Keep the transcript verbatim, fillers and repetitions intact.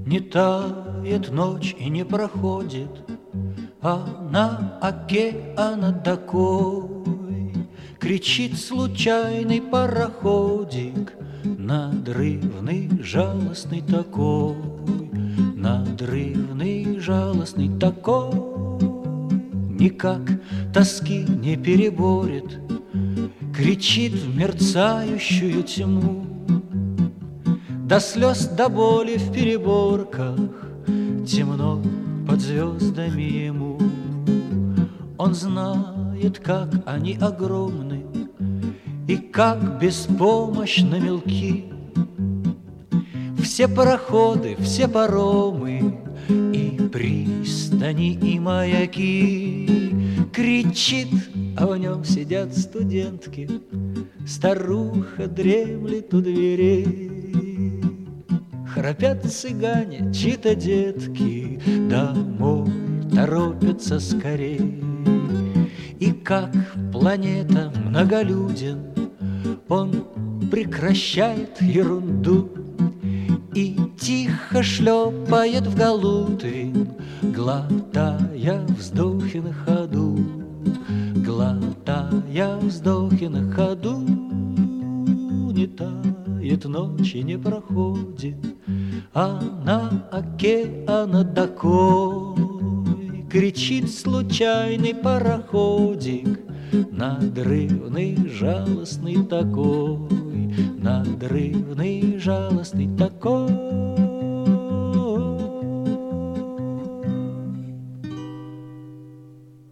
Не тает ночь и не проходит, а на океана такой кричит случайный пароходик, надрывный, жалостный такой, надрывный, жалостный такой. Никак тоски не переборет, кричит в мерцающую тьму, до слез, до боли в переборках, темно под звездами ему. Он знает, как они огромны и как беспомощно мелки все пароходы, все паромы и пристани, и маяки. Кричит, а в нем сидят студентки, старуха дремлет у дверей. Храпят цыгане, чьи-то детки, домой торопятся скорей. И как планета многолюден, он прекращает ерунду и тихо шлепает в галутвин, глотая вздохи на ходу, глотая вздохи на ходу. Не тает ночь и не проходит, а на океана такой кричит случайный пароходик, надрывный, жалостный такой, надрывный, жалостный такой.